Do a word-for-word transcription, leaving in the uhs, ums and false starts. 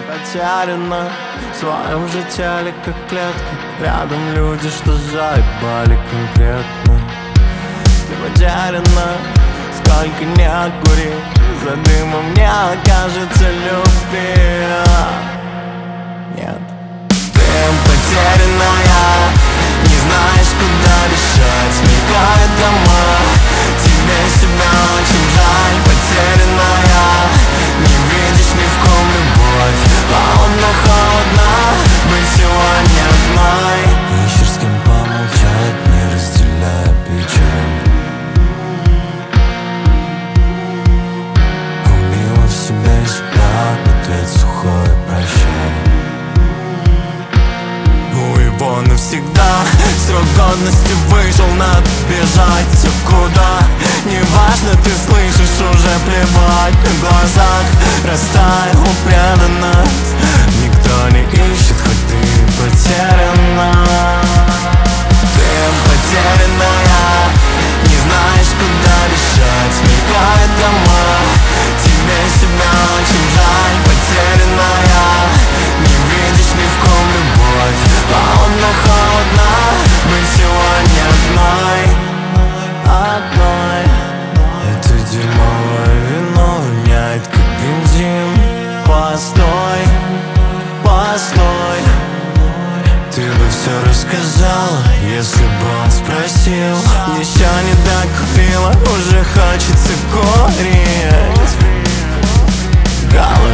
Потеряна в своем же теле, как клетка. Рядом люди, что заебали конкретно. Ты потеряна, сколько не кури, за дымом мне кажется любви. Нет. Ты потерянная, не знаешь, куда бежать. Мелькают дома, тебе себя очень жаль. Потерянная, не видишь ни в ком любовь. Холодно-холодно быть сегодня одной. Ищешь с кем помолчать, не разделяя печаль. Убила в себе и себя, ответ сухой прощай. У его навсегда срок годности вышел, надо бежать. Все куда, неважно, ты слышишь, уже плевать. На глазах растаяла преданность. Никто не ищет, хоть ты потеряна. Ты потерянная, не знаешь, куда бежать. Мелькают дома, тебе себя очень жаль. Потерянная, не видишь ни в ком любовь. Холодно-холодно быть сегодня одной. Одной. Это дерьмовое вино воняет, как бензин. Постой, постой. Ты бы все рассказала, если бы он спросил. Еще не докупила, уже хочется курить. Голый